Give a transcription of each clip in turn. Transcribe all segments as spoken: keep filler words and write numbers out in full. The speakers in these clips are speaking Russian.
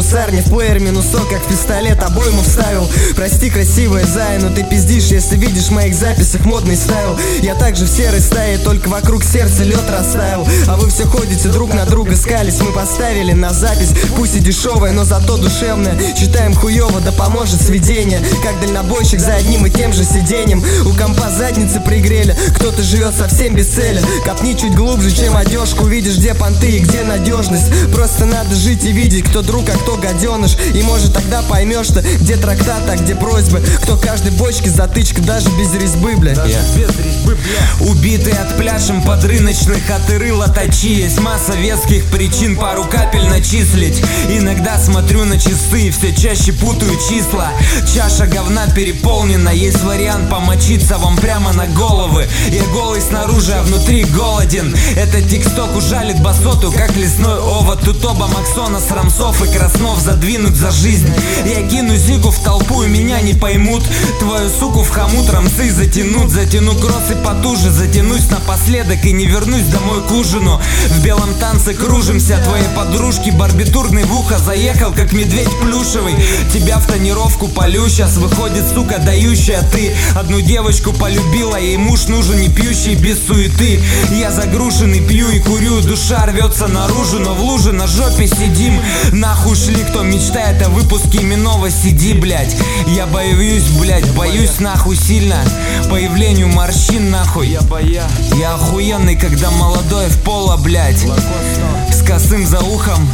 мусар, не в плеер минусок, как в пистолет обойму вставил. Прости, красивая зая, но ты пиздишь, если видишь в моих записях модный стайл. Я также в серой стае, только вокруг сердца лед растаял. А вы все ходите друг на друга скались. Мы поставили на запись, пусть и дешевая, но зато душевная. Читаем хуёво, да поможет сведение. Как дальнобойщик за одним и тем же сиденьем. У компа задницы пригрели, кто-то живет совсем без цели. Копни чуть глубже, чем одежку, видишь, где понты и где надежность. Просто надо жить и видеть, кто друг, а кто гаденыш. И может тогда поймешь ты, где трактат, а где просьбы. Кто каждой бочке затычка, даже без резьбы, блядь. Даже yeah. без резьбы, блядь. Убитые от пляшем под рыночных, от рыла точи. Есть масса веских причин, пару капель начислить. Иногда смотрю на часы, все чаще путаю числа. Чаша говна переполнена, есть вариант помочиться вам прямо на головы. Я голый снаружи, а внутри голоден. Этот тиксток ужалит басоту, как лесной овод. Тут оба Максона с Рамсов и Краснов задвинут за жизнь. Я кину зику в толпу и меня не поймут. Твою суку в хомут рамсы затянут. Затяну кроссы потуже, затянусь напоследок и не вернусь домой к ужину. В белом танце кружимся, твоей подружки барбитурный в ухо заехал, как медведь плюшевый. Тебя в тонировку полю, сейчас выходит сука дающая. Ты одну девочку полюбила, ей муж нужен не пьющий, без суеты. Я загруженный, пью и курю, душа рвется наружу, но в луже на жопе сидим. Нахуй шли, кто мечтает о выпуске именного си ди, блять. Я боюсь, блять, боюсь нахуй сильно появлению морщин, нахуй. Я боя. Я охуенный, когда молодой в поло, блять. С косым за ухом.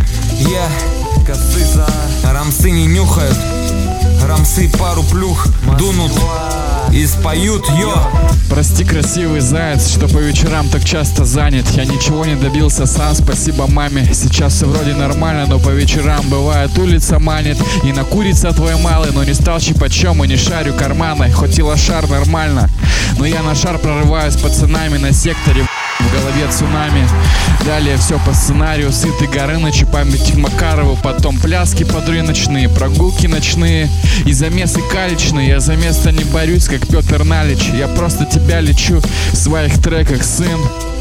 Я косы за... Рамсы не нюхают. Рамсы пару плюх дунут и споют, йо. Прости, красивый заяц, что по вечерам так часто занят. Я ничего не добился сам, спасибо маме. Сейчас все вроде нормально, но по вечерам бывает улица манит. И накурится твой малый, но не стал щипачом и не шарю карманы. Хоть и лошар нормально, но я на шар прорываюсь с пацанами на секторе. В голове цунами. Далее все по сценарию. Сыты Горынычи, памятник Макарову. Потом пляски подрыночные, прогулки ночные и замесы каличные. Я за место не борюсь, как Петр Налич. Я просто тебя лечу в своих треках, сын.